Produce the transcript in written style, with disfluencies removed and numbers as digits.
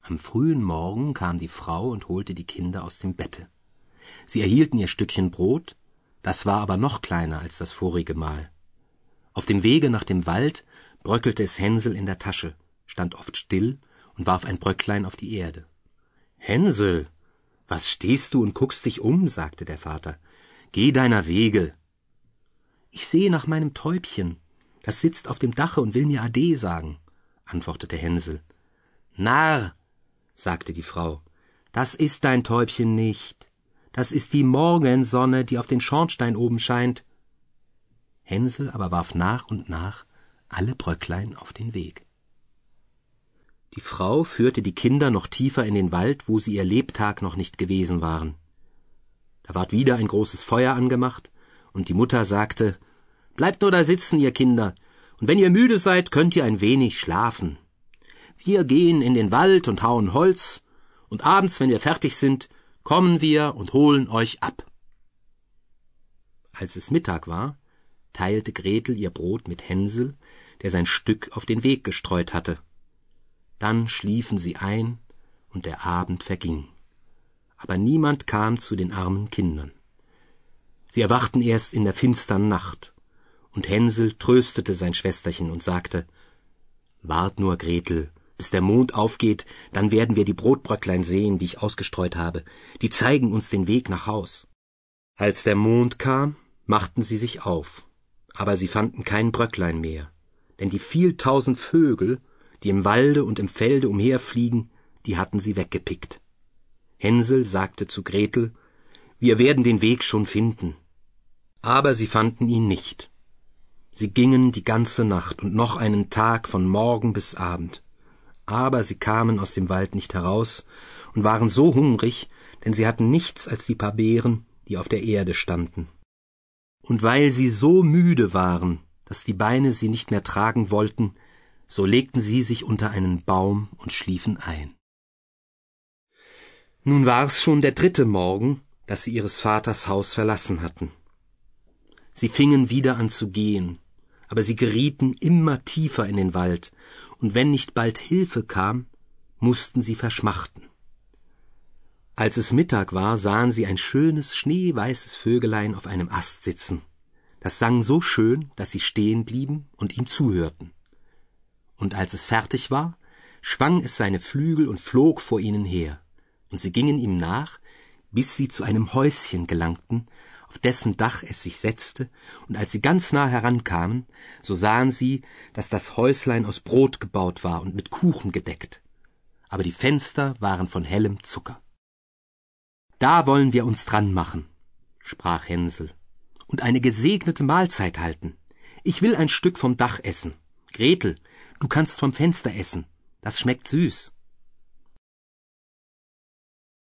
Am frühen Morgen kam die Frau und holte die Kinder aus dem Bette. Sie erhielten ihr Stückchen Brot, das war aber noch kleiner als das vorige Mal. Auf dem Wege nach dem Wald bröckelte es Hänsel in der Tasche, stand oft still und warf ein Bröcklein auf die Erde. »Hänsel, was stehst du und guckst dich um?« sagte der Vater. »Geh deiner Wege.« »Ich sehe nach meinem Täubchen, das sitzt auf dem Dache und will mir Ade sagen«, antwortete Hänsel. »Narr«, sagte die Frau, »das ist dein Täubchen nicht. Das ist die Morgensonne, die auf den Schornstein oben scheint.« Hänsel aber warf nach und nach alle Bröcklein auf den Weg. Die Frau führte die Kinder noch tiefer in den Wald, wo sie ihr Lebtag noch nicht gewesen waren. Da ward wieder ein großes Feuer angemacht, und die Mutter sagte, »Bleibt nur da sitzen, ihr Kinder, und wenn ihr müde seid, könnt ihr ein wenig schlafen. Wir gehen in den Wald und hauen Holz, und abends, wenn wir fertig sind, kommen wir und holen euch ab.« Als es Mittag war, teilte Gretel ihr Brot mit Hänsel, der sein Stück auf den Weg gestreut hatte. Dann schliefen sie ein, und der Abend verging. Aber niemand kam zu den armen Kindern. Sie erwachten erst in der finstern Nacht, und Hänsel tröstete sein Schwesterchen und sagte, »Wart nur, Gretel, bis der Mond aufgeht, dann werden wir die Brotbröcklein sehen, die ich ausgestreut habe. Die zeigen uns den Weg nach Haus.« Als der Mond kam, machten sie sich auf, aber sie fanden kein Bröcklein mehr, denn die vieltausend Vögel, die im Walde und im Felde umherfliegen, die hatten sie weggepickt. Hänsel sagte zu Gretel, »Wir werden den Weg schon finden.« Aber sie fanden ihn nicht. Sie gingen die ganze Nacht und noch einen Tag von Morgen bis Abend. Aber sie kamen aus dem Wald nicht heraus und waren so hungrig, denn sie hatten nichts als die paar Beeren, die auf der Erde standen. Und weil sie so müde waren, dass die Beine sie nicht mehr tragen wollten, so legten sie sich unter einen Baum und schliefen ein. Nun war es schon der 3. Morgen, dass sie ihres Vaters Haus verlassen hatten. Sie fingen wieder an zu gehen, aber sie gerieten immer tiefer in den Wald, und wenn nicht bald Hilfe kam, mussten sie verschmachten. Als es Mittag war, sahen sie ein schönes, schneeweißes Vögelein auf einem Ast sitzen. Das sang so schön, dass sie stehen blieben und ihm zuhörten. Und als es fertig war, schwang es seine Flügel und flog vor ihnen her, und sie gingen ihm nach, bis sie zu einem Häuschen gelangten, auf dessen Dach es sich setzte, und als sie ganz nah herankamen, so sahen sie, dass das Häuslein aus Brot gebaut war und mit Kuchen gedeckt, aber die Fenster waren von hellem Zucker. »Da wollen wir uns dran machen«, sprach Hänsel, »und eine gesegnete Mahlzeit halten. Ich will ein Stück vom Dach essen. Gretel, du kannst vom Fenster essen, das schmeckt süß.«